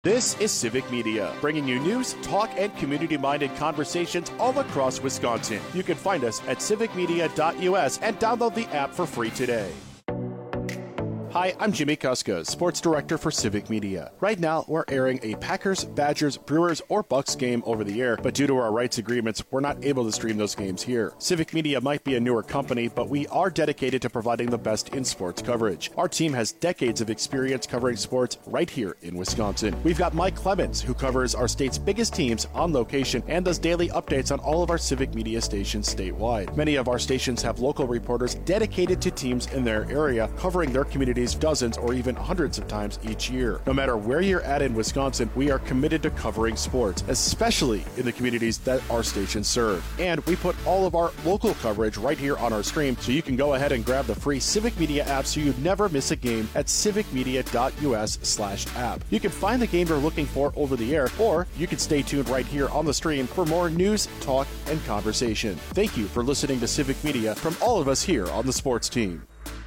This is Civic Media, bringing you news, talk, and community-minded conversations all across Wisconsin. You can find us at civicmedia.us and download the app for free today. Hi, I'm Jimmy Kuska, Sports Director for Civic Media. Right now, we're airing a Packers, Badgers, Brewers, or Bucks game over the air, but due to our rights agreements, we're not able to stream those games here. Civic Media might be a newer company, but we are dedicated to providing the best in sports coverage. Our team has decades of experience covering sports right here in Wisconsin. We've got Mike Clemens, who covers our state's biggest teams on location and does daily updates on all of our Civic Media stations statewide. Many of our stations have local reporters dedicated to teams in their area, covering their communities dozens or even hundreds of times each year. No matter where you're at in Wisconsin, we are committed to covering sports, especially in the communities that our stations serve. And we put all of our local coverage right here on our stream, so you can go ahead and grab the free Civic Media app so you never miss a game at civicmedia.us/app. You can find the game you're looking for over the air, or you can stay tuned right here on the stream for more news, talk, and conversation. Thank you for listening to Civic Media from all of us here on the sports team.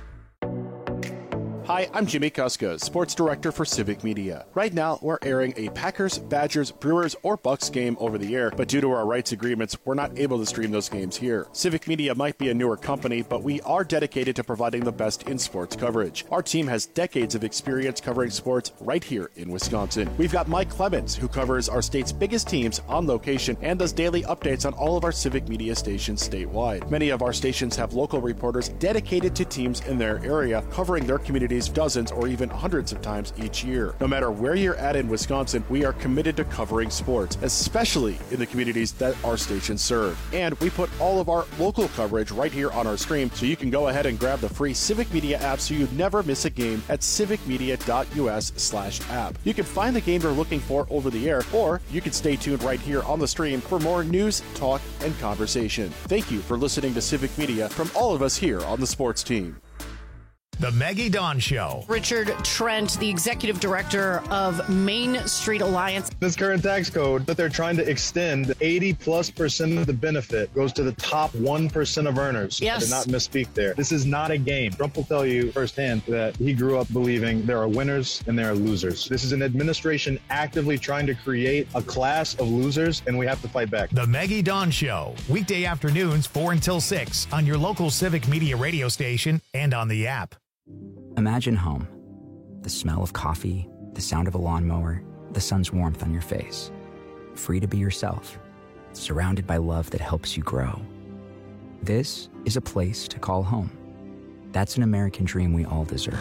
Hi, I'm Jimmy Kuska, Sports Director for Civic Media. Right now, we're airing a Packers, Badgers, Brewers, or Bucks game over the air, but due to our rights agreements, we're not able to stream those games here. Civic Media might be a newer company, but we are dedicated to providing the best in sports coverage. Our team has decades of experience covering sports right here in Wisconsin. We've got Mike Clemens, who covers our state's biggest teams on location and does daily updates on all of our Civic Media stations statewide. Many of our stations have local reporters dedicated to teams in their area, covering their communities dozens or even hundreds of times each year. No matter where you're at in Wisconsin, we are committed to covering sports, especially in the communities that our stations serve. And we put all of our local coverage right here on our stream, so you can go ahead and grab the free Civic Media app so you never miss a game at civicmedia.us/app. You can find the game you're looking for over the air, or you can stay tuned right here on the stream for more news, talk, and conversation. Thank you for listening to Civic Media from all of us here on the sports team. The Maggie Dawn Show. Richard Trent, the executive director of Main Street Alliance. This current tax code that they're trying to extend, 80+% of the benefit goes to the top 1% of earners. Yes. I did not misspeak there. This is not a game. Trump will tell you firsthand that he grew up believing there are winners and there are losers. This is an administration actively trying to create a class of losers, and we have to fight back. The Maggie Dawn Show. Weekday afternoons 4 until 6 on your local Civic Media radio station and on the app. Imagine home. The smell of coffee, the sound of a lawnmower, the sun's warmth on your face. Free to be yourself, surrounded by love that helps you grow. This is a place to call home. That's an American dream we all deserve.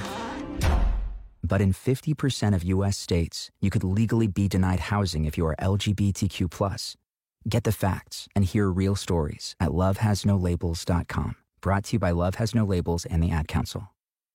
But in 50% of U.S. states, you could legally be denied housing if you are LGBTQ+. Get the facts and hear real stories at lovehasnolabels.com. Brought to you by Love Has No Labels and the Ad Council.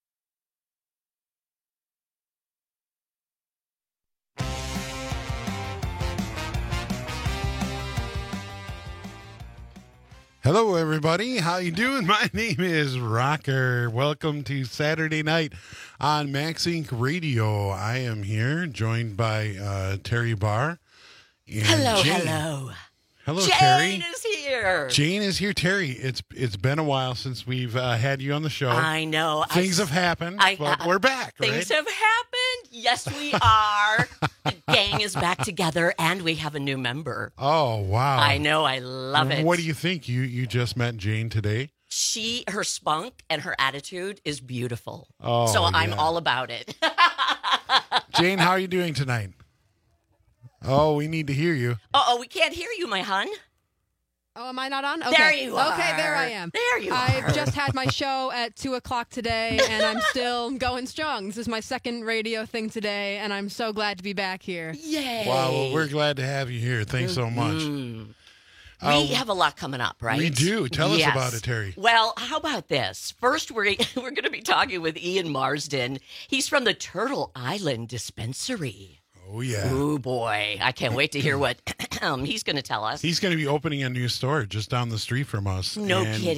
Hello, everybody. How you doing? My name is Rocker. Welcome to Saturday night on Max Inc. Radio. I am here, joined by Terry Barr. And hello, Jane. hello. Hello, Jane Terry. is here. Jane is here. Terry, it's been a while since we've had you on the show. I know. Things have happened, but we're back, right? Things have happened. Yes, we are. The gang is back together, and we have a new member. Oh, wow. I know. I love it. What do you think? You just met Jane today? Her spunk and her attitude is beautiful. Oh, so I'm yeah. all about it. Jane, how are you doing tonight? Oh, we need to hear you. Uh-oh, we can't hear you, my hun. Oh, am I not on? Okay. There you are. Okay, there I am. There you are. I've just had my show at 2 o'clock today, and I'm still going strong. This is my second radio thing today, and I'm so glad to be back here. Yay. Wow, well, we're glad to have you here. Thanks so much. We have a lot coming up, right? We do. Tell us about it, Terry. Well, how about this? First, we're going to be talking with Ian Marsden. He's from the Turtle Island Dispensary. Oh, yeah. Oh, boy. I can't wait to hear what he's going to tell us. He's going to be opening a new store just down the street from us. No kidding.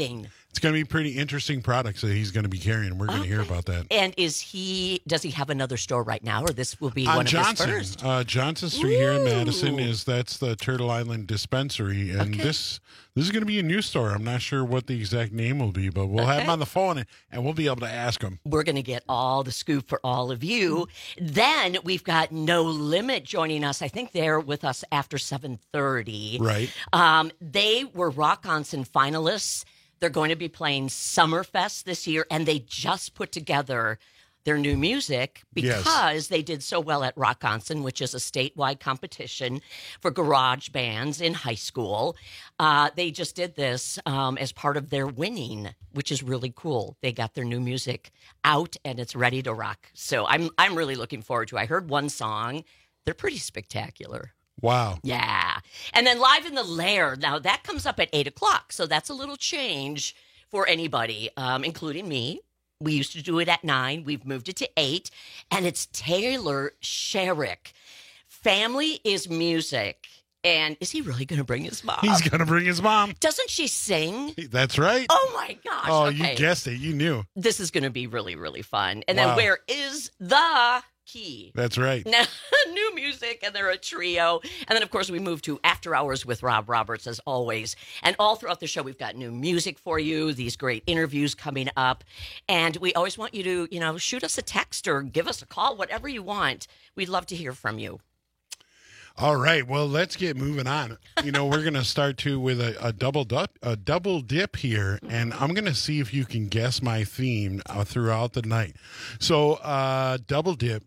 it's going to be pretty interesting products that he's going to be carrying. We're going to hear about that. And does he have another store right now, or this will be one Johnson, of his first? Johnson Street here in Madison that's the Turtle Island dispensary, and this is going to be a new store. I'm not sure what the exact name will be, but we'll have him on the phone and we'll be able to ask him. We're going to get all the scoop for all of you. Then we've got No Limit joining us. I think they're with us after 7:30. Right. They were Rock Onsen finalists. They're going to be playing Summerfest this year, and they just put together their new music because they did so well at Rock Onsen, which is a statewide competition for garage bands in high school. They just did this as part of their winning, which is really cool. They got their new music out, and it's ready to rock. So I'm really looking forward to it. I heard one song. They're pretty spectacular. Wow. Yeah. And then Live in the Lair. Now, that comes up at 8 o'clock, so that's a little change for anybody, including me. We used to do it at 9. We've moved it to 8. And it's Taylor Sherrick. Family is Music. And is he really going to bring his mom? He's going to bring his mom. Doesn't she sing? That's right. Oh, my gosh. Oh, okay. You guessed it. You knew. This is going to be really, really fun. And then Where is the Key? That's right. Now, new music, and they're a trio. And then, of course, we move to After Hours with Rob Roberts, as always. And all throughout the show, we've got new music for you, these great interviews coming up. And we always want you to, shoot us a text or give us a call, whatever you want. We'd love to hear from you. All right, well, let's get moving on. We're going to start with a double dip here, and I'm going to see if you can guess my theme throughout the night. So, double dip,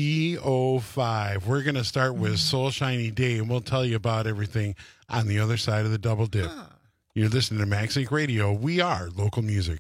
VO5. We're going to start with Soul Shiny Day, and we'll tell you about everything on the other side of the double dip. You're listening to Max Inc. Radio. We are local music.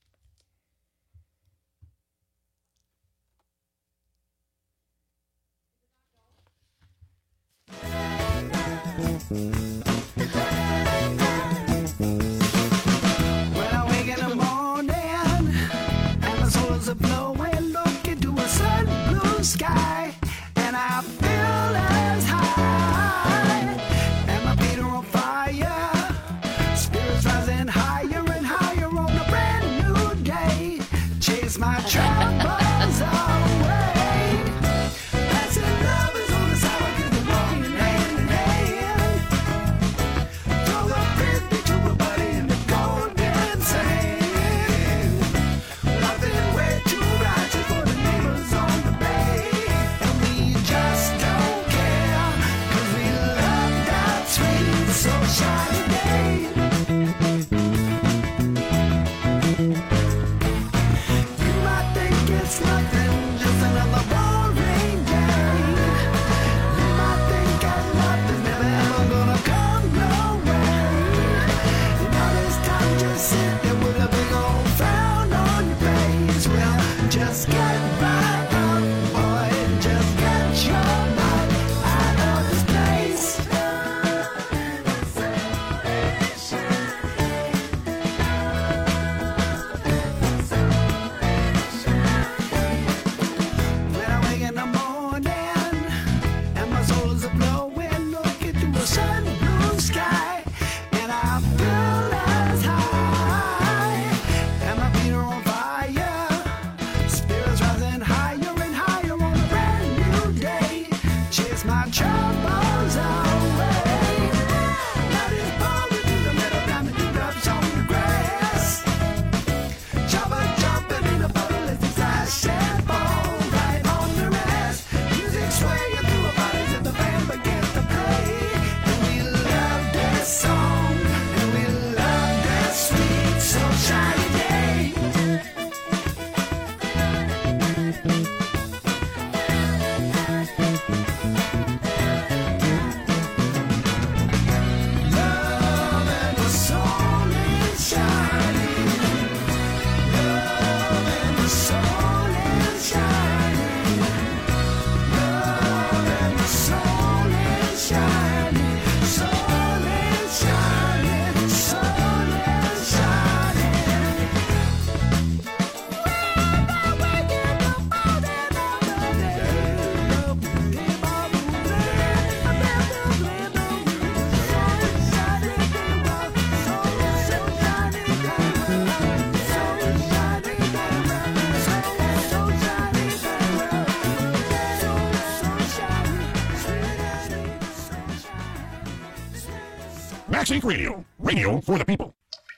When I wake in the morning and the souls are blowing, look into a sun blue sky, and I feel as high, and my feet are on fire, spirits rising higher and higher on a brand Max Inc. Radio. Radio for the people.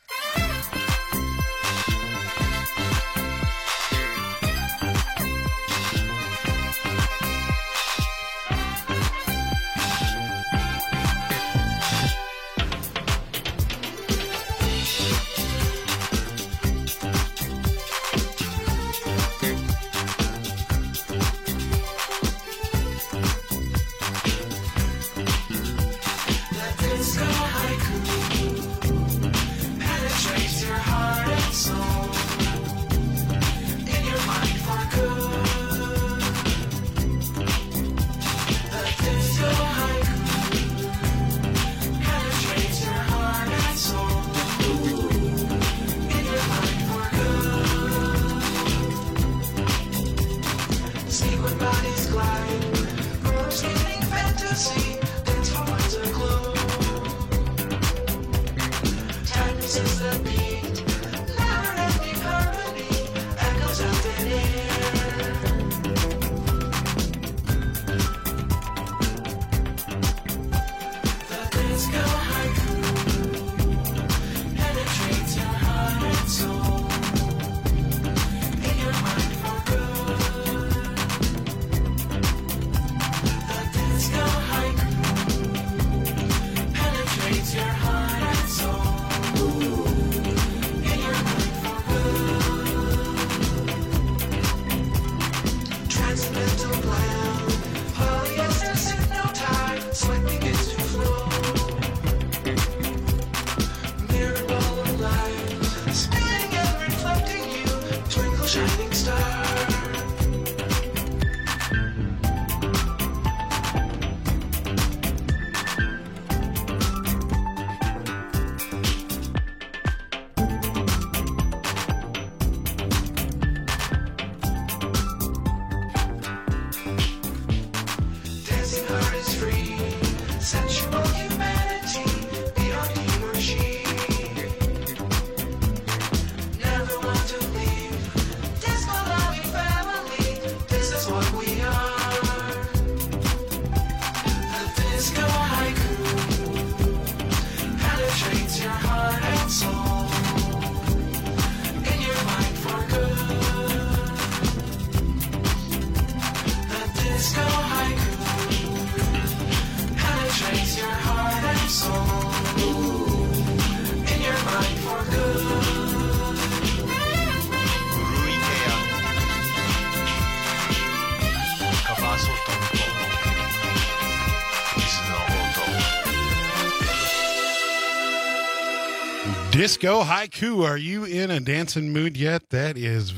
Disco Haiku, are you in a dancing mood yet? That is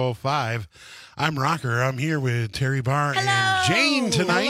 VO5. I'm Rocker. I'm here with Terry Barr and Jane tonight.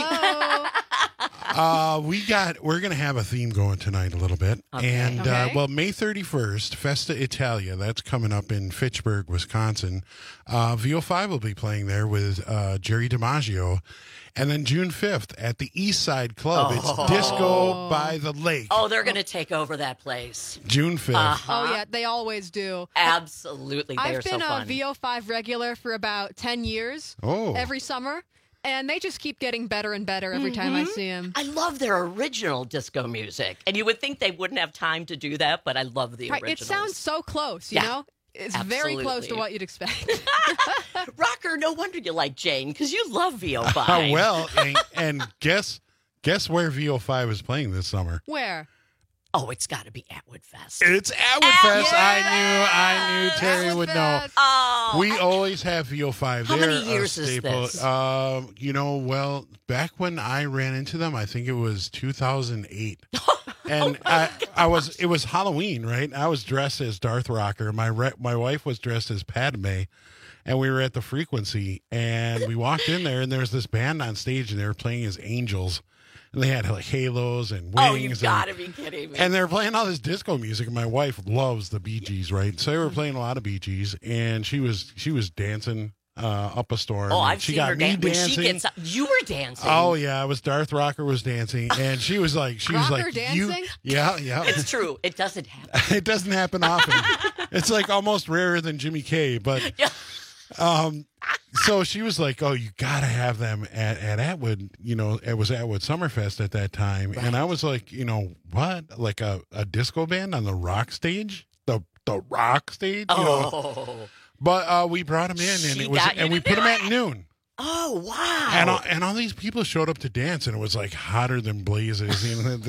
We're going to have a theme going tonight a little bit. Okay. And, May 31st, Festa Italia, that's coming up in Fitchburg, Wisconsin. VO5 will be playing there with Jerry DiMaggio. And then June 5th at the East Side Club, it's Disco by the Lake. Oh, they're going to take over that place. June 5th. Oh, yeah, they always do. Absolutely. I've been a VO5 regular for about 10 years every summer. And they just keep getting better and better every time I see them. I love their original disco music. And you would think they wouldn't have time to do that, but I love the originals. It sounds so close, you know? It's very close to what you'd expect. Rocker, no wonder you like Jane, because you love VO5. Well, and guess where VO5 is playing this summer? Where? Oh, it's got to be Atwood Fest. It's Atwood Fest. Yes! I knew Terry Atwood would Fest. know. Oh, We always have VO5. How They're many years a is staple. this? Back when I ran into them, I think it was 2008. And it was Halloween, right? I was dressed as Darth Rocker. My wife was dressed as Padme, and we were at the Frequency, and we walked in there, and there was this band on stage, and they were playing as angels. And they had like halos and wings. Oh, you've got to be kidding me. And they're playing all this disco music. And my wife loves the Bee Gees, right? So they were playing a lot of Bee Gees, and she was dancing up a storm. Oh, I've seen her dancing. When she gets up, you were dancing. Oh yeah, it was Darth Rocker was dancing, and she was like, dancing? Yeah. It's true. It doesn't happen. It doesn't happen often. It's like almost rarer than Jimmy K, but. Yeah. So she was like, "Oh, you got to have them at Atwood." You know, it was Atwood Summerfest at that time, and I was like, you know, what? Like a disco band on the rock stage, the rock stage. You know? But we brought them in, and we put them at noon. Oh, wow. And all these people showed up to dance, and it was like hotter than blazes. You know,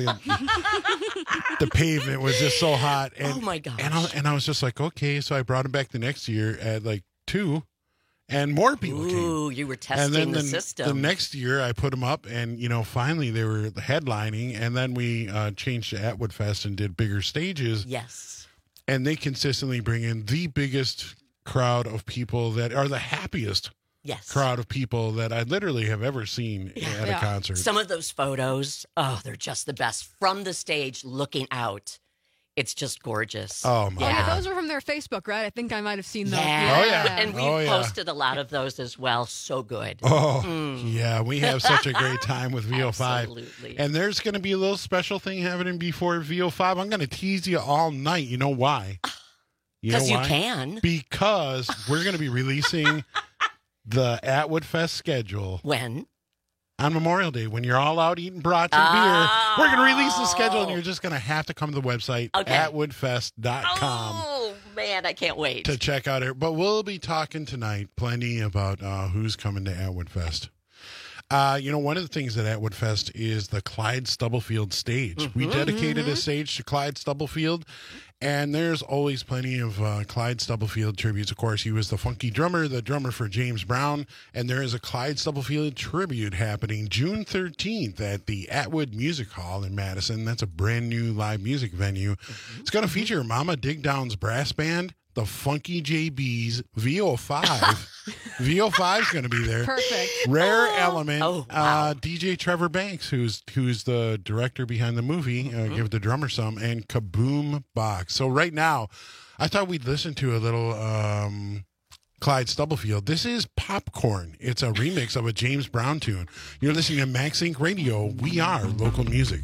the pavement was just so hot. And, oh, my gosh. And I was just like, okay. So I brought them back the next year at like 2, and more people came. Ooh, you were testing the system. The next year I put them up, and, you know, finally they were headlining, and then we changed to Atwood Fest and did bigger stages. Yes. And they consistently bring in the biggest crowd of people that are the happiest. Yes. Crowd of people that I literally have ever seen at a concert. Some of those photos, they're just the best. From the stage looking out, it's just gorgeous. Oh, my God. Those were from their Facebook, right? I think I might have seen those. Yeah. Oh, yeah. And we posted a lot of those as well. So good. Oh, yeah. We have such a great time with VO5. Absolutely. And there's going to be a little special thing happening before VO5. I'm going to tease you all night. You know why? Because you can. Because we're going to be releasing the Atwood Fest schedule. When? On Memorial Day, when you're all out eating brats and beer. We're going to release the schedule, and you're just going to have to come to the website, atwoodfest.com. Oh, man, I can't wait. To check out it. But we'll be talking tonight plenty about who's coming to Atwood Fest. You know, one of the things at Atwood Fest is the Clyde Stubblefield stage. We dedicated a stage to Clyde Stubblefield, and there's always plenty of Clyde Stubblefield tributes. Of course, he was the funky drummer, the drummer for James Brown, and there is a Clyde Stubblefield tribute happening June 13th at the Atwood Music Hall in Madison. That's a brand new live music venue. It's going to feature Mama Digdown's brass band, the Funky JBs, VO5. VO5 is going to be there. Perfect. Rare Element. Oh, wow. DJ Trevor Banks, who's the director behind the movie, Give the Drummer Some, and Kaboom Box. So right now, I thought we'd listen to a little Clyde Stubblefield. This is Popcorn. It's a remix of a James Brown tune. You're listening to Max Inc. Radio. We are local music.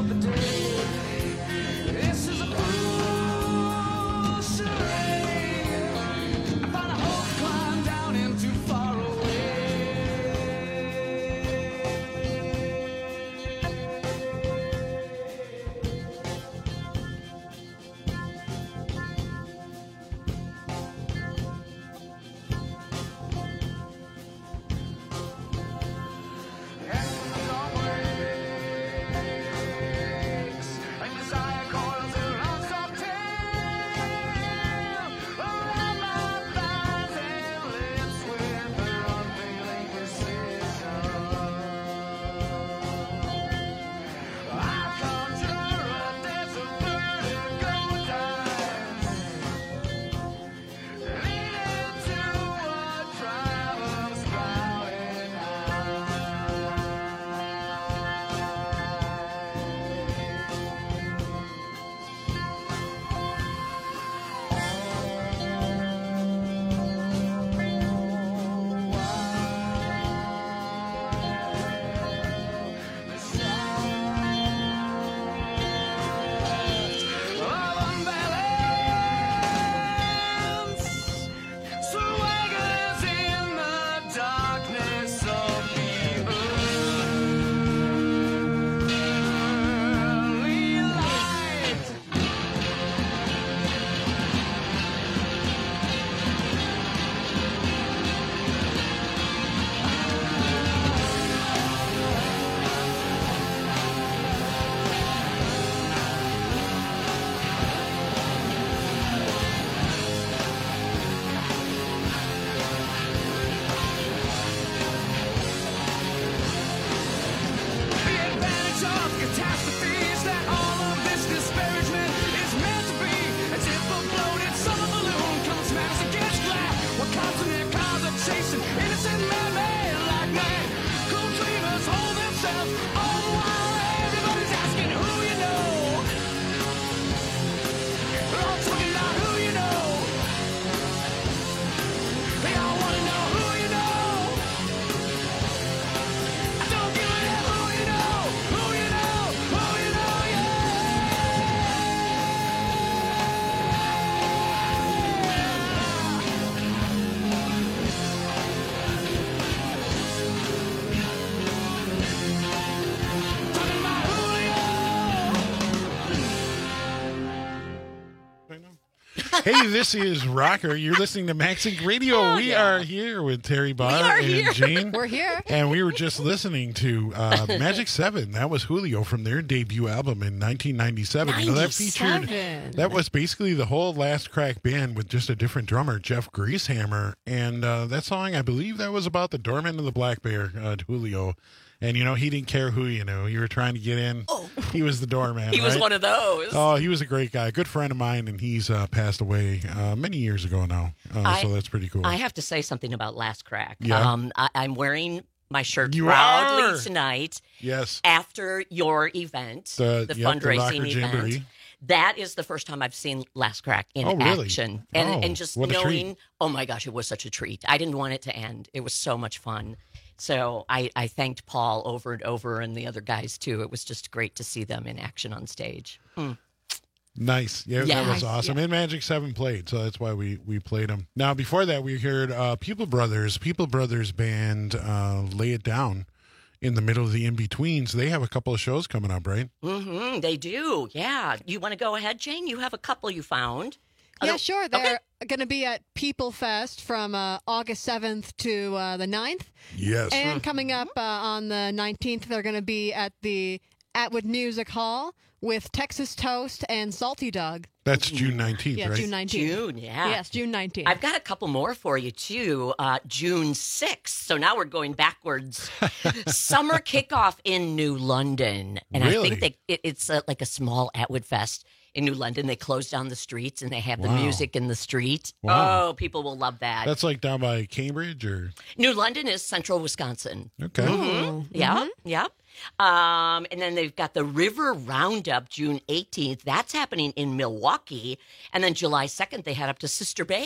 of the day. This is a fool charade. I find a hope climb down into far away. Hey, this is Rocker. You're listening to Maxink Radio. Oh, we yeah. are here with Terry Barr and here. Jane. We're here. And we were just listening to Magic 7. That was Julio from their debut album in 1997. You know, that featured, that was basically the whole Last Crack band with just a different drummer, Jeff Greasehammer. And that song, I believe that was about the doorman of the Black Bear, Julio. And, you know, he didn't care who you knew. You were trying to get in. Oh. He was the doorman. He was one of those. Oh, he was a great guy. Good friend of mine, and he's passed away many years ago now. So that's pretty cool. I have to say something about Last Crack. Yeah. I'm wearing my shirt You proudly are? tonight. Yes. After your event, the the fundraising Rocker event. Jamboree. That is the first time I've seen Last Crack in really? action. Oh, And just what a treat. knowing, oh my gosh, it was such a treat. I didn't want it to end. It was so much fun. So I thanked Paul over and over and the other guys too. It was just great to see them in action on stage. Nice. Yeah, Yeah. that was awesome. And Magic 7 played, so that's why we played them. Now, before that, we heard People Brothers band, Lay It Down. In the middle of the in-betweens. They have a couple of shows coming up, right? Mm-hmm, they do, yeah. You want to go ahead, Jane? You have a couple you found. Yeah, sure. They're going to be at People Fest from August 7th to the 9th. Yes. And coming up on the 19th, they're going to be at the Atwood Music Hall with Texas Toast and Salty Dog. That's June 19th, Yeah, right? June 19th. June, yeah. Yes, June 19th. I've got a couple more for you, too. June 6th. So now we're going backwards. Summer kickoff in New London. And Really? I think it's like a small Atwood Fest in New London. They close down the streets and they have the Wow. music in the street. Wow. Oh, people will love that. That's like down by Cambridge, or? New London is central Wisconsin. Okay. Yeah, yeah. And then they've got the River Roundup, June 18th. That's happening in Milwaukee. And then July 2nd, they head up to Sister Bay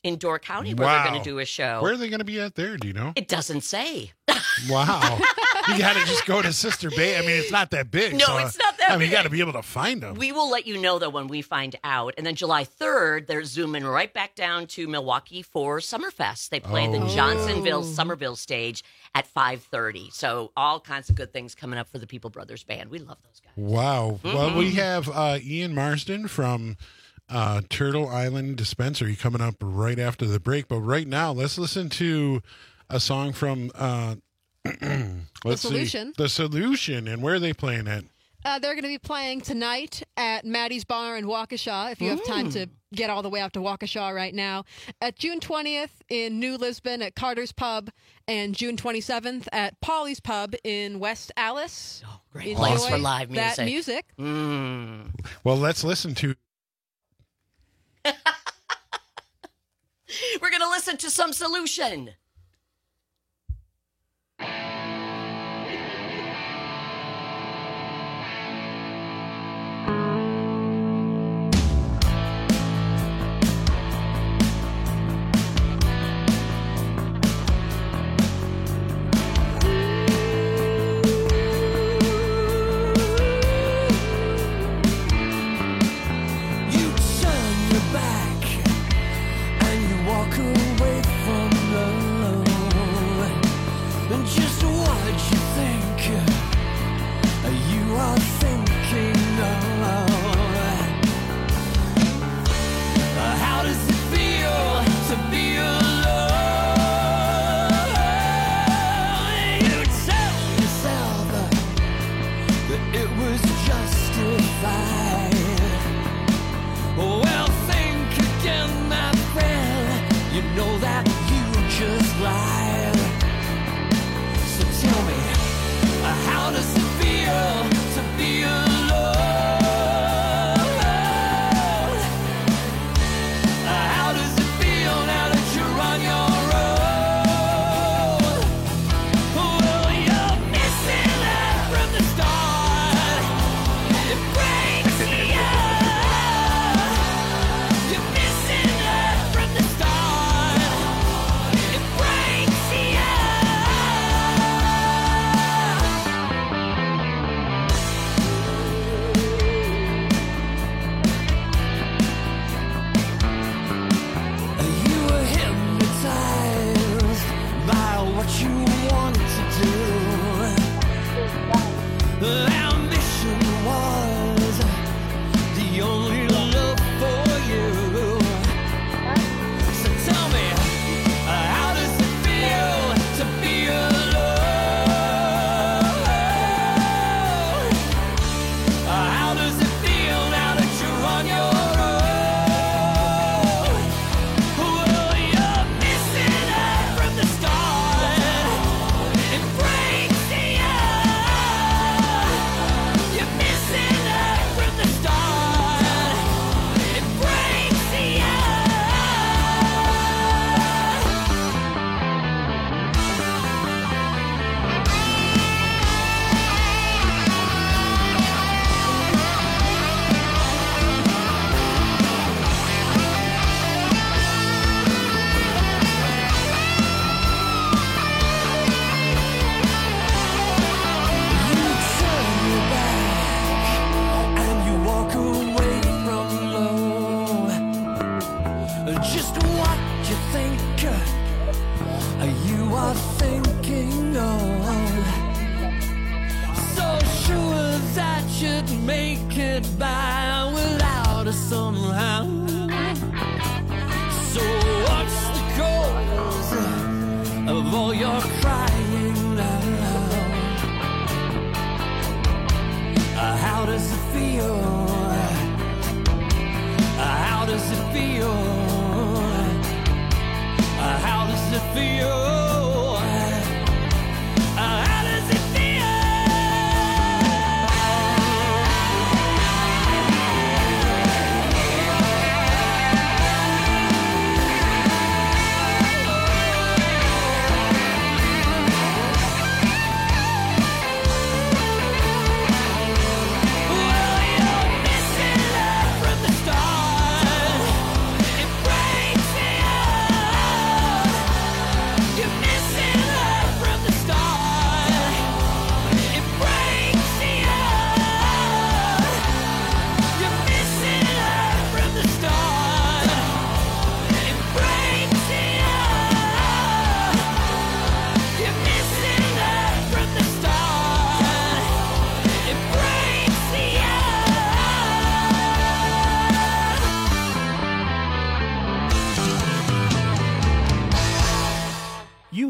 in Door County where they're going to do a show. Where are they going to be at there? Do you know? It doesn't say. Wow. You got to just go to Sister Bay. I mean, it's not that big. No, it's not that big. You got to be able to find them. We will let you know, though, when we find out. And then July 3rd, they're zooming right back down to Milwaukee for Summerfest. They play the Johnsonville Somerville stage at 5:30. So all kinds of good things coming up for the People Brothers Band. We love those guys. Wow. Mm-hmm. Well, we have Ian Marsden from Turtle Island Dispensary coming up right after the break. But right now, let's listen to a song from The Solution. The Solution. And where are they playing at? They're going to be playing tonight at Maddie's Bar in Waukesha, if you have time to get all the way out to Waukesha right now. At June 20th in New Lisbon at Carter's Pub, and June 27th at Polly's Pub in West Alice. Oh, great place for live music. That music. Well, let's listen to... We're going to listen to some Solution.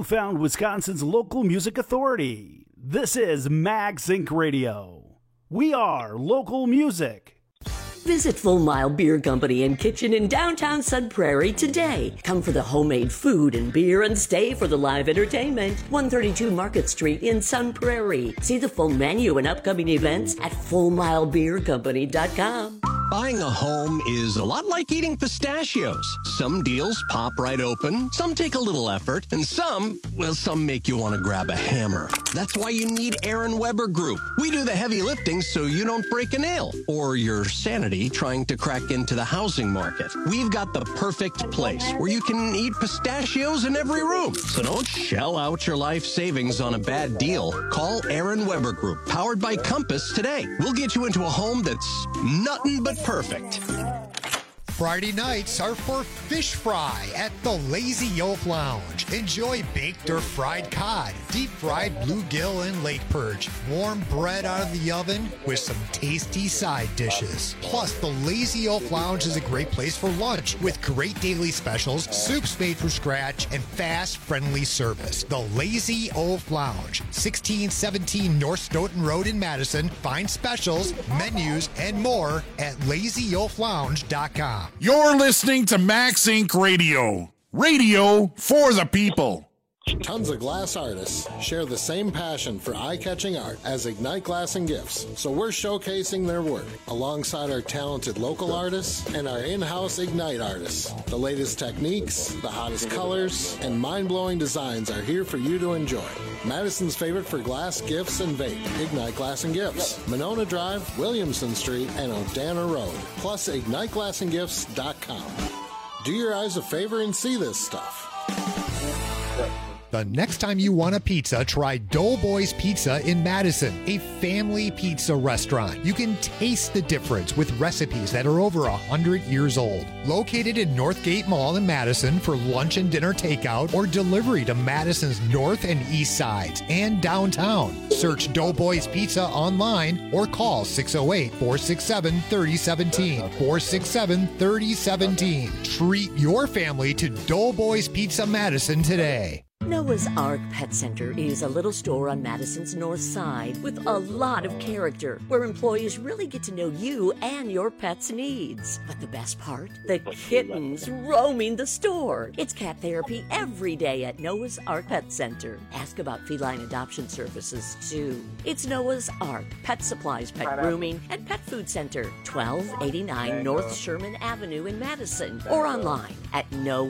found Wisconsin's local music authority. This is Mag Sync Radio. We are local music. Visit Full Mile Beer Company and Kitchen in downtown Sun Prairie today. Come for the homemade food and beer and stay for the live entertainment. 132 Market Street in Sun Prairie. See the full menu and upcoming events at FullMileBeerCompany.com. Buying a home is a lot like eating pistachios. Some deals pop right open, some take a little effort, and some make you want to grab a hammer. That's why you need Aaron Weber Group. We do the heavy lifting so you don't break a nail or your sanity trying to crack into the housing market. We've got the perfect place where you can eat pistachios in every room. So don't shell out your life savings on a bad deal. Call Aaron Weber Group, powered by Compass, today. We'll get you into a home that's nothing but perfect. Friday nights are for fish fry at the Lazy Oaf Lounge. Enjoy baked or fried cod, deep fried bluegill and lake perch, warm bread out of the oven with some tasty side dishes. Plus, the Lazy Oaf Lounge is a great place for lunch with great daily specials, soups made from scratch, and fast, friendly service. The Lazy Oaf Lounge, 1617 North Stoughton Road in Madison. Find specials, menus, and more at LazyOafLounge.com. You're listening to Mag Sync Radio. Radio for the people. Tons of glass artists share the same passion for eye-catching art as Ignite Glass and Gifts, so we're showcasing their work alongside our talented local artists and our in-house Ignite artists. The latest techniques, the hottest colors, and mind-blowing designs are here for you to enjoy. Madison's favorite for glass, gifts, and vape, Ignite Glass and Gifts. Monona Drive, Williamson Street, and Odana Road. Plus, IgniteGlassandGifts.com. Do your eyes a favor and see this stuff. The next time you want a pizza, try Doughboys Pizza in Madison, a family pizza restaurant. You can taste the difference with recipes that are over 100 years old. Located in Northgate Mall in Madison for lunch and dinner takeout or delivery to Madison's north and east sides and downtown. Search Doughboys Pizza online or call 608-467-3017. 467-3017. Treat your family to Doughboys Pizza Madison today. Noah's Ark Pet Center is a little store on Madison's north side with a lot of character, where employees really get to know you and your pet's needs. But the best part? The kittens roaming the store. It's cat therapy every day at Noah's Ark Pet Center. Ask about feline adoption services, too. It's Noah's Ark Pet Supplies, Pet Grooming, and Pet Food Center, 1289 North Sherman Avenue in Madison, or online at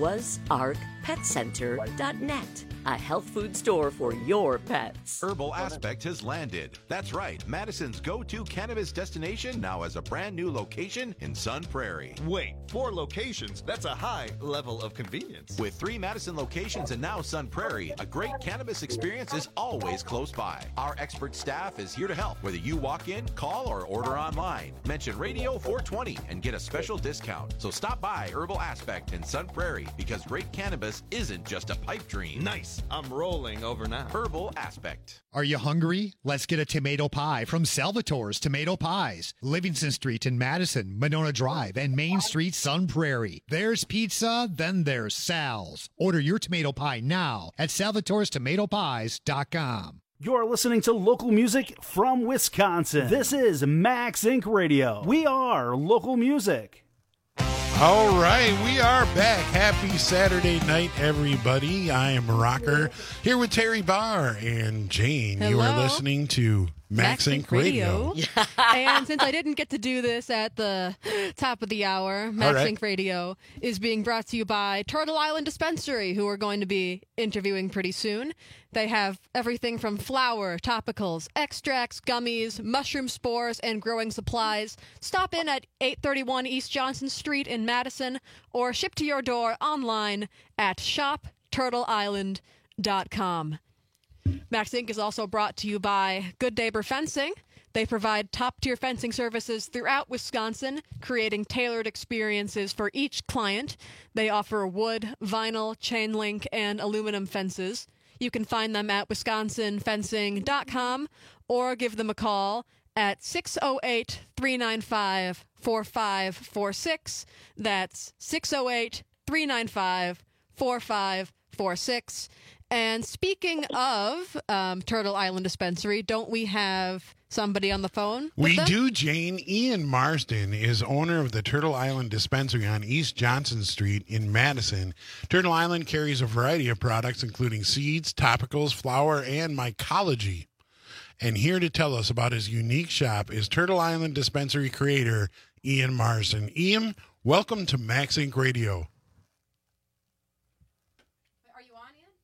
noahsarkpetcenter.net. A health food store for your pets. Herbal Aspect has landed. That's right. Madison's go-to cannabis destination now has a brand new location in Sun Prairie. Wait, 4 locations? That's a high level of convenience. With 3 Madison locations and now Sun Prairie, a great cannabis experience is always close by. Our expert staff is here to help, whether you walk in, call, or order online. Mention Radio 420 and get a special discount. So stop by Herbal Aspect in Sun Prairie, because great cannabis isn't just a pipe dream. Nice. I'm rolling over now. Herbal Aspect. Are you hungry? Let's get a tomato pie from Salvatore's Tomato Pies. Livingston Street in Madison, Monona Drive, and Main Street, Sun Prairie. There's pizza, then there's Sal's. Order your tomato pie now at salvatorestomatopies.com. You're listening to local music from Wisconsin. This is Mag Sync Radio. We are local music. All right, we are back. Happy Saturday night, everybody. I am Rocker here with Terry Barr and Jane. Hello. You are listening to Mag Sync Radio. And since I didn't get to do this at the top of the hour, Mag Sync Radio is being brought to you by Turtle Island Dispensary, who we're going to be interviewing pretty soon. They have everything from flour, topicals, extracts, gummies, mushroom spores, and growing supplies. Stop in at 831 East Johnson Street in Madison, or ship to your door online at shopturtleisland.com. Mag Sync is also brought to you by Good Neighbor Fencing. They provide top-tier fencing services throughout Wisconsin, creating tailored experiences for each client. They offer wood, vinyl, chain link, and aluminum fences. You can find them at wisconsinfencing.com or give them a call at 608-395-4546. That's 608-395-4546. And speaking of Turtle Island Dispensary, don't we have somebody on the phone? We do, Jane. Ian Marsden is owner of the Turtle Island Dispensary on East Johnson Street in Madison. Turtle Island carries a variety of products, including seeds, topicals, flour, and mycology. And here to tell us about his unique shop is Turtle Island Dispensary creator, Ian Marsden. Ian, welcome to Max Inc. Radio. Are you on, Ian?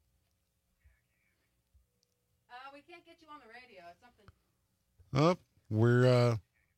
We can't get you on the radio. It's something. Oh, we're,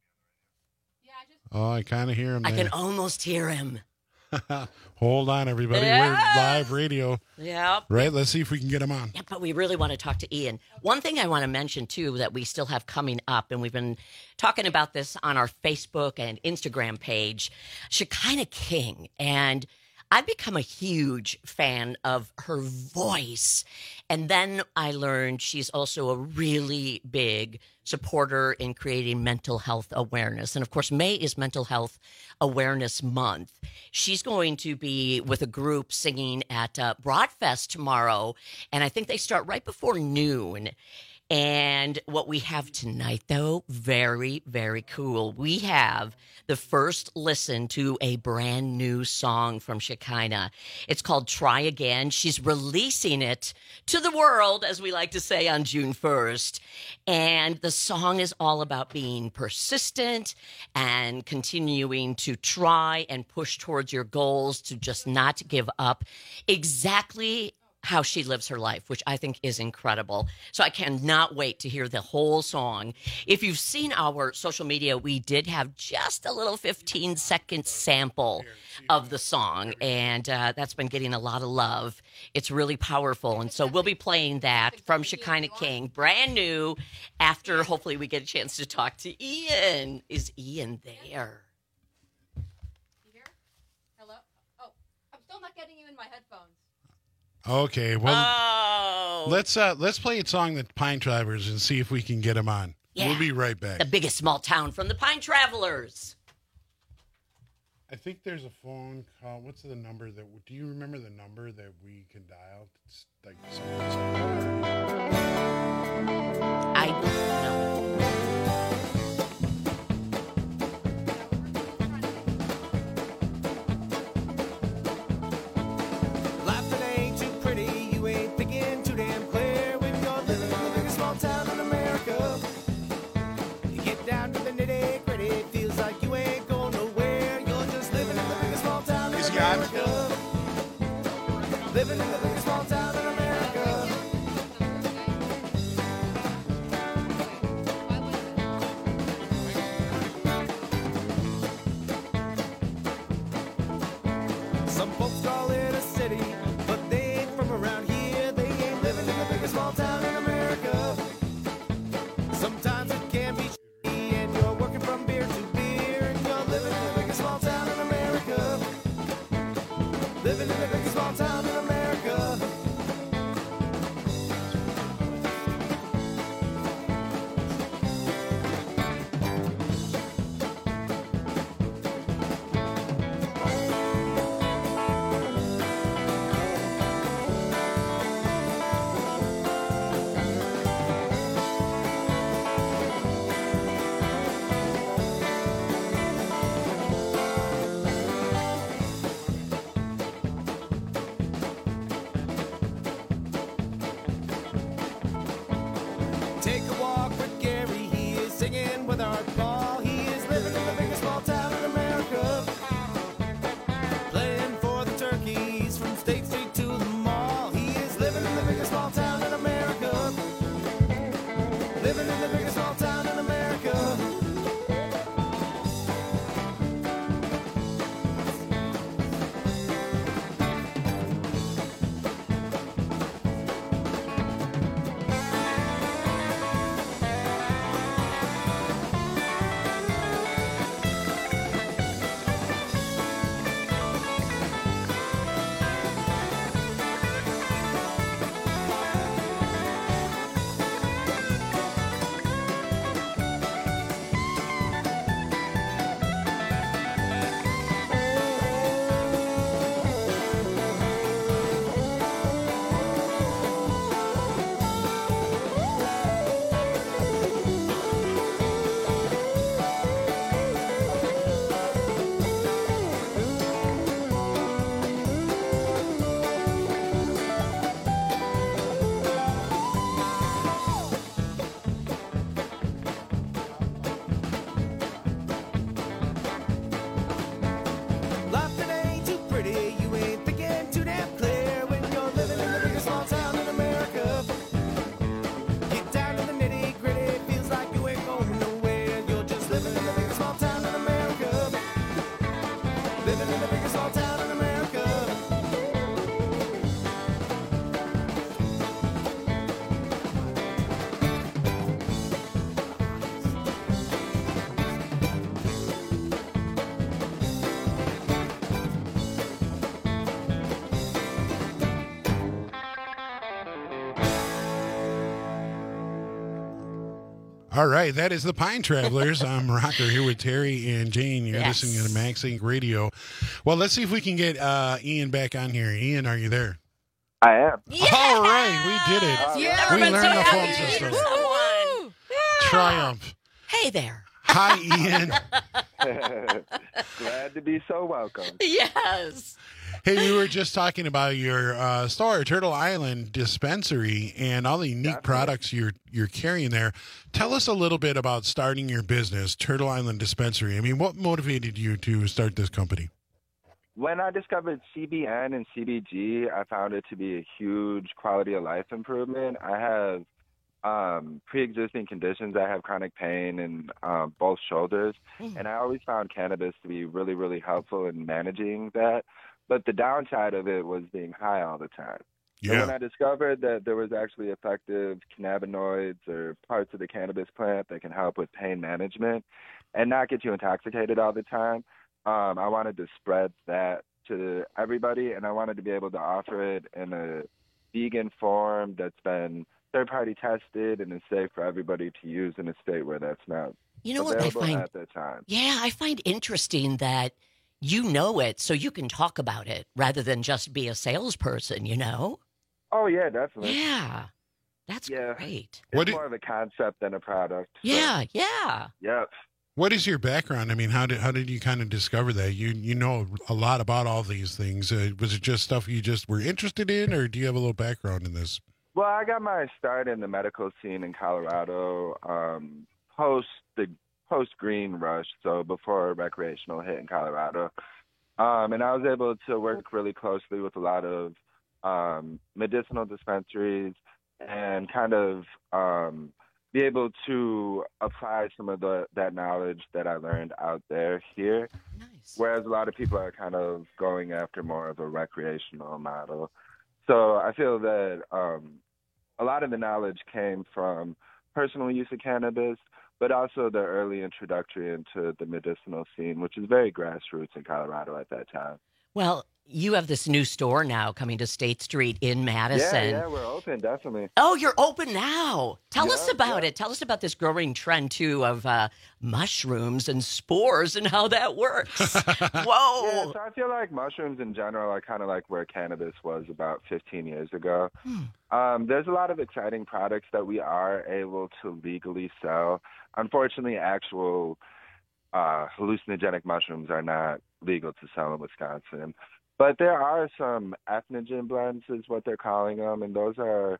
I kind of hear him. I can almost hear him. Hold on, everybody. Yes! We're live radio. Yep. Right? Let's see if we can get him on. Yeah, but we really want to talk to Ian. One thing I want to mention, too, that we still have coming up, and we've been talking about this on our Facebook and Instagram page, Shekinah King. And I've become a huge fan of her voice. And then I learned she's also a really big supporter in creating mental health awareness. And of course, May is Mental Health Awareness Month. She's going to be with a group singing at Broadfest tomorrow. And I think they start right before noon. And what we have tonight, though, very, very cool. We have the first listen to a brand new song from Shekinah. It's called Try Again. She's releasing it to the world, as we like to say, on June 1st. And the song is all about being persistent and continuing to try and push towards your goals, to just not give up. Exactly how she lives her life, which I think is incredible. So I cannot wait to hear the whole song. If you've seen our social media, we did have just a little 15-second sample of the song, and that's been getting a lot of love. It's really powerful, and so we'll be playing that from Shekinah King, brand new, after hopefully we get a chance to talk to Ian. Is Ian there? You hear? Hello? Oh, I'm still not getting you in my headphones. Okay, well, let's play a song that Pine Travelers and see if we can get him on. Yeah. We'll be right back. The biggest small town from the Pine Travelers. I think there's a phone call. What's the number that? Do you remember the number that we can dial? It's like I don't know. Living in the biggest small town in America. Some folks call it a city, but they ain't from around here. They ain't living in the biggest small town in America. Sometimes it can be shitty, and you're working from beer to beer, and you're living in the biggest small town in America. Living in the biggest small town in America. All right, that is the Pine Travelers. I'm Rocker here with Terry and Jane. You're listening to Max Inc. Radio. Well, let's see if we can get Ian back on here. Ian, are you there? I am. Yeah! All right, we did it. Yeah. We learned the phone system. Triumph. Hey there. Hi, Ian. Glad to be so welcome. Yes. Hey, we were just talking about your store, Turtle Island Dispensary, and all the unique products you're carrying there. Tell us a little bit about starting your business, Turtle Island Dispensary. I mean, what motivated you to start this company? When I discovered CBN and CBG, I found it to be a huge quality of life improvement. I have pre-existing conditions. I have chronic pain in both shoulders, and I always found cannabis to be really, really helpful in managing that. But the downside of it was being high all the time. Yeah. So when I discovered that there was actually effective cannabinoids or parts of the cannabis plant that can help with pain management and not get you intoxicated all the time, I wanted to spread that to everybody, and I wanted to be able to offer it in a vegan form that's been third-party tested and is safe for everybody to use in a state where that's not available at that time. Yeah, I find interesting that you know it, so you can talk about it rather than just be a salesperson, you know? Oh, yeah, definitely. Yeah, that's great. It's more of a concept than a product. So. Yeah. Yep. What is your background? I mean, how did you kind of discover that? You know a lot about all these things. Was it just stuff you just were interested in, or do you have a little background in this? Well, I got my start in the medical scene in Colorado post-green rush, so before recreational hit in Colorado. And I was able to work really closely with a lot of medicinal dispensaries and kind of be able to apply some of that knowledge that I learned out there here. Nice. Whereas a lot of people are kind of going after more of a recreational model. So I feel that a lot of the knowledge came from personal use of cannabis, but also the early introductory into the medicinal scene, which is very grassroots in Colorado at that time. Well, you have this new store now coming to State Street in Madison. Yeah, we're open, definitely. Oh, you're open now. Tell us about it. Tell us about this growing trend, too, of mushrooms and spores and how that works. Whoa. Yeah, so I feel like mushrooms in general are kind of like where cannabis was about 15 years ago. There's a lot of exciting products that we are able to legally sell. Unfortunately, actual hallucinogenic mushrooms are not legal to sell in Wisconsin. But there are some ethnogen blends, is what they're calling them, and those are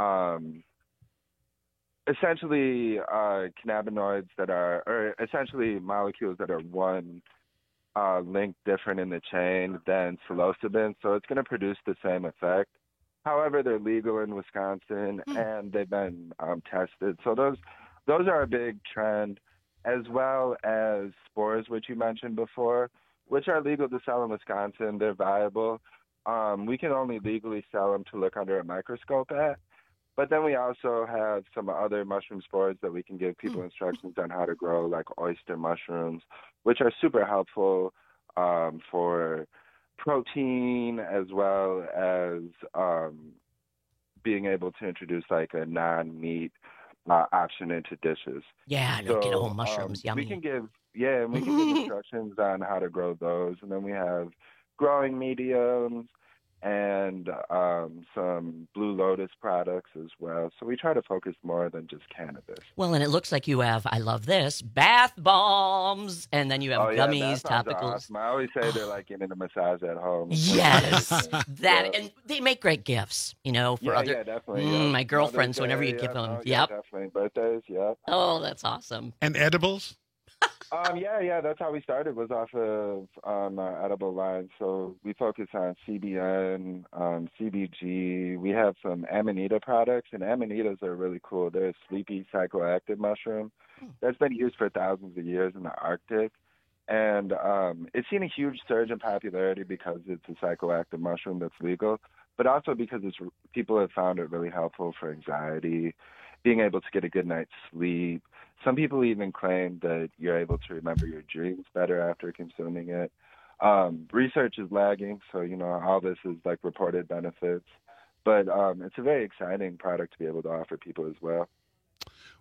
essentially cannabinoids that are, or essentially molecules that are one link different in the chain than psilocybin, so it's going to produce the same effect. However, they're legal in Wisconsin, and they've been tested. So those are a big trend, as well as spores, which you mentioned before, which are legal to sell in Wisconsin. They're viable. We can only legally sell them to look under a microscope at. But then we also have some other mushroom spores that we can give people instructions on how to grow, like oyster mushrooms, which are super helpful for protein, as well as being able to introduce like a non-meat option into dishes. Yeah, no, get all mushrooms, yummy. We can give instructions on how to grow those, and then we have growing mediums and some Blue Lotus products as well. So we try to focus more than just cannabis. Well, and it looks like you have, I love this, bath bombs, and then you have gummies, topicals. Awesome. I always say they're like getting a massage at home. Yes, and they make great gifts, for other. Yeah, definitely. My girlfriends, whenever you give them, definitely birthdays. Oh, that's awesome. And edibles. That's how we started, was off of our edible line. So we focus on CBN, CBG. We have some Amanita products, and Amanitas are really cool. They're a sleepy psychoactive mushroom that's been used for thousands of years in the Arctic. And it's seen a huge surge in popularity because it's a psychoactive mushroom that's legal, but also because people have found it really helpful for anxiety, being able to get a good night's sleep. Some people even claim that you're able to remember your dreams better after consuming it. Research is lagging, so, all this is like reported benefits. But it's a very exciting product to be able to offer people as well.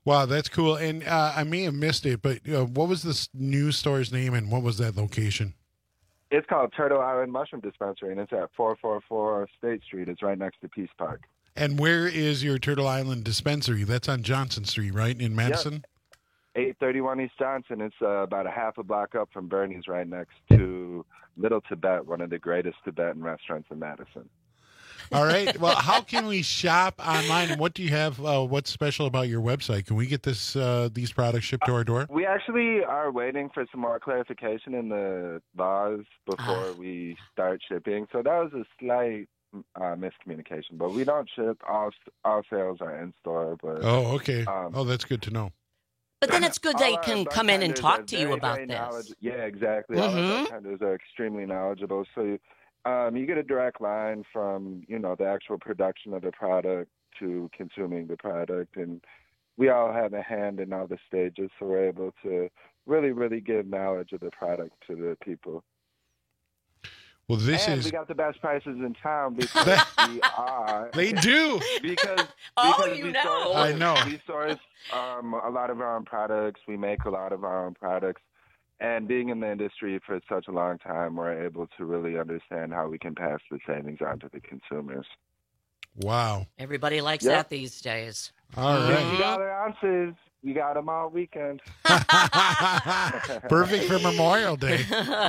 Wow, that's cool. And I may have missed it, but what was this new store's name and what was that location? It's called Turtle Island Mushroom Dispensary, and it's at 444 State Street. It's right next to Peace Park. And where is your Turtle Island dispensary? That's on Johnson Street, right, in Madison? Yep. 831 East Johnson. It's about a half a block up from Bernie's, right next to Little Tibet, one of the greatest Tibetan restaurants in Madison. All right. Well, how can we shop online, and what do you have? What's special about your website? Can we get these products shipped to our door? We actually are waiting for some more clarification in the laws before we start shipping. So that was a slight miscommunication. But we don't ship. All sales are in store. But okay. That's good to know. But then it's good they can come in and talk to you about this. Yeah, exactly. All of our bartenders are extremely knowledgeable. So you get a direct line from, the actual production of the product to consuming the product. And we all have a hand in all the stages, so we're able to really, really give knowledge of the product to the people. Well, we got the best prices in town because we are. They do. Because I know. We source a lot of our own products. We make a lot of our own products. And being in the industry for such a long time, we're able to really understand how we can pass the savings on to the consumers. Wow. Everybody likes that these days. All right. $50 ounces. You got them all weekend. Perfect for Memorial Day.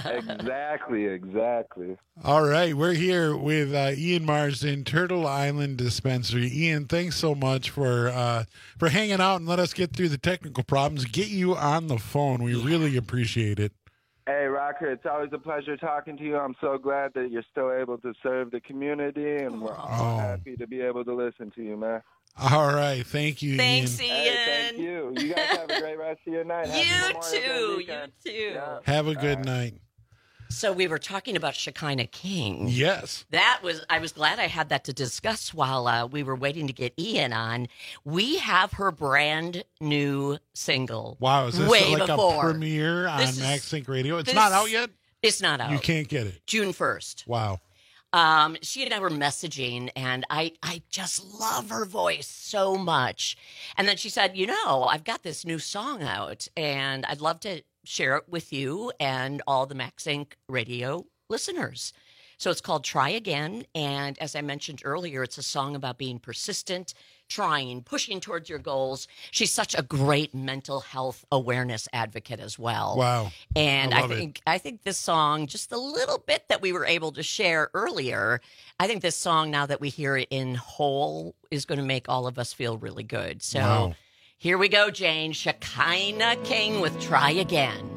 Exactly. All right. We're here with Ian Marsden, Turtle Island Dispensary. Ian, thanks so much for hanging out and let us get through the technical problems, get you on the phone. We really appreciate it. Hey, Rocker, it's always a pleasure talking to you. I'm so glad that you're still able to serve the community, and we're all happy to be able to listen to you, man. All right. Thank you, Thanks, Ian. Ian. Hey, thank you. You guys have a great rest of your night. You too. Yeah. Have a good night. So we were talking about Shekinah King. Yes. I was glad I had that to discuss while we were waiting to get Ian on. We have her brand new single. Wow. Is this way like before. A premiere on MaxSync Radio? It's not out yet? It's not out. You can't get it. June 1st. Wow. She and I were messaging, and I just love her voice so much. And then she said, I've got this new song out, and I'd love to share it with you and all the MaxSync Radio listeners. So it's called Try Again, and as I mentioned earlier, it's a song about being persistent, trying, pushing towards your goals. She's such a great mental health awareness advocate as well. Wow. And I think this song, just the little bit that we were able to share earlier, I think this song, now that we hear it in whole, is going to make all of us feel really good. So Here we go, Jane. Shekinah King with Try Again.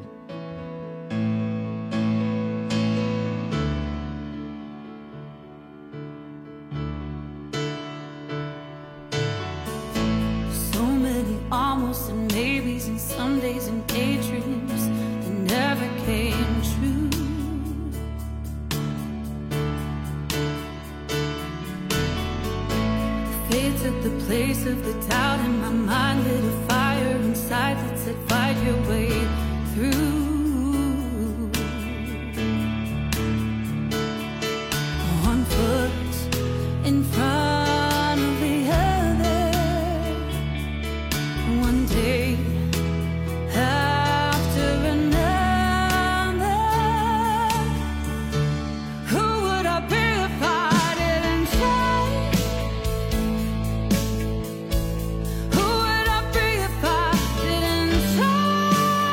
Almost and maybes and some days and daydreams that never came true. Faith took the place of the doubt in my mind, lit a fire inside that said fight your way through. One foot in front of the other. One day after another, who would I be if I didn't try? Who would I be if I didn't try?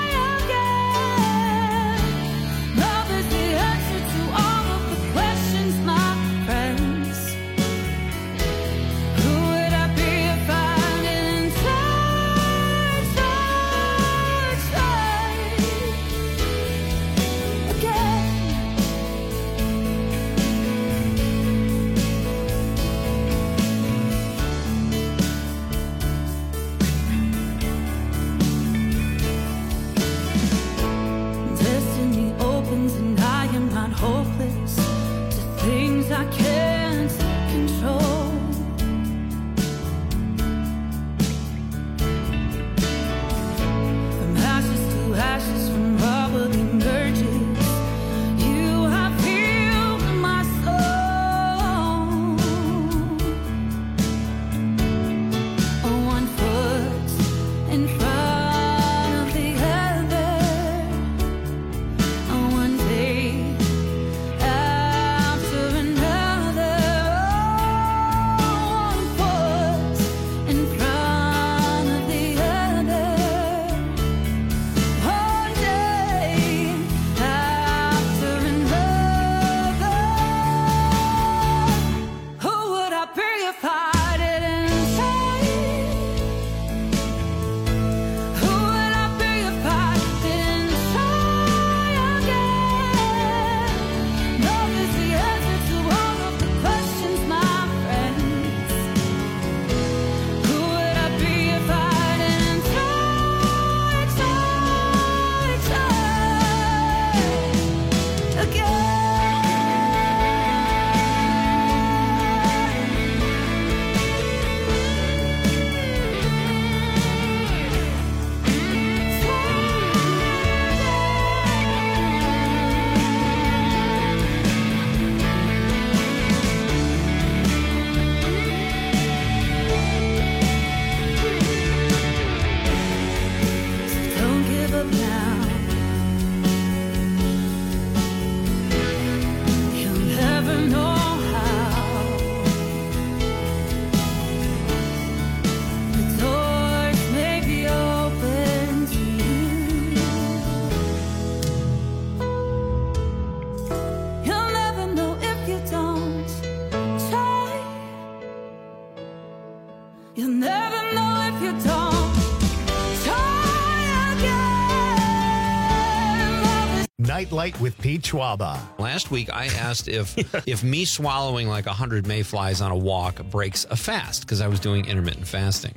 Nightlight with Pete Schwaba. Last week, I asked if me swallowing like 100 mayflies on a walk breaks a fast, because I was doing intermittent fasting.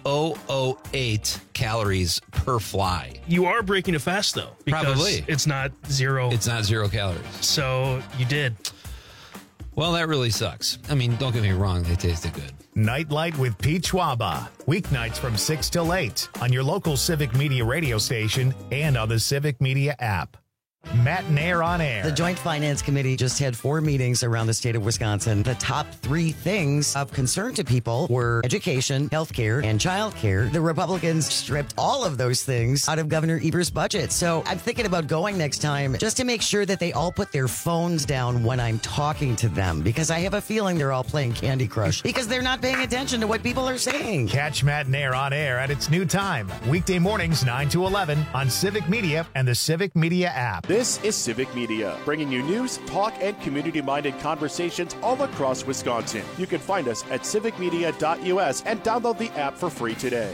0.008 calories per fly. You are breaking a fast, though. Because Probably. it's not zero. It's not 0 calories. So you did. Well, that really sucks. I mean, don't get me wrong, they tasted good. Nightlight with Pete Schwaba. Weeknights from 6 till 8 on your local Civic Media radio station and on the Civic Media app. Matt and Air on Air. The Joint Finance Committee just had 4 meetings around the state of Wisconsin. The top 3 things of concern to people were education, healthcare, and childcare. The Republicans stripped all of those things out of Governor Evers' budget. So I'm thinking about going next time just to make sure that they all put their phones down when I'm talking to them, because I have a feeling they're all playing Candy Crush because they're not paying attention to what people are saying. Catch Matt and Air on Air at its new time. Weekday mornings 9 to 11 on Civic Media and the Civic Media app. This is Civic Media, bringing you news, talk, and community-minded conversations all across Wisconsin. You can find us at civicmedia.us and download the app for free today.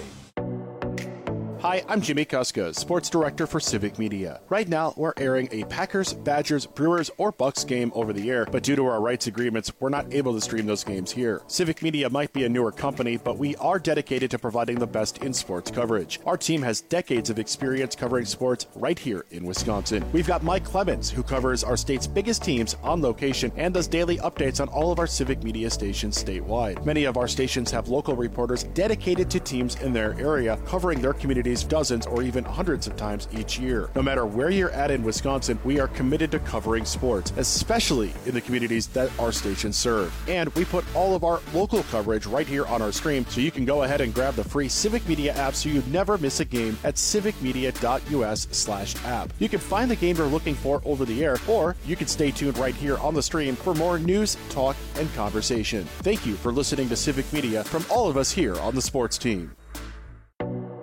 Hi, I'm Jimmy Kuska, Sports Director for Civic Media. Right now, we're airing a Packers, Badgers, Brewers, or Bucks game over the air, but due to our rights agreements, we're not able to stream those games here. Civic Media might be a newer company, but we are dedicated to providing the best in sports coverage. Our team has decades of experience covering sports right here in Wisconsin. We've got Mike Clemens, who covers our state's biggest teams on location and does daily updates on all of our Civic Media stations statewide. Many of our stations have local reporters dedicated to teams in their area, covering their communities dozens or even hundreds of times each year. No matter where you're at in Wisconsin, we are committed to covering sports, especially in the communities that our stations serve. And we put all of our local coverage right here on our stream, so you can go ahead and grab the free Civic Media app so you never miss a game at civicmedia.us/app. You can find the game you're looking for over the air, or you can stay tuned right here on the stream for more news, talk, and conversation. Thank you for listening to Civic Media from all of us here on the sports team.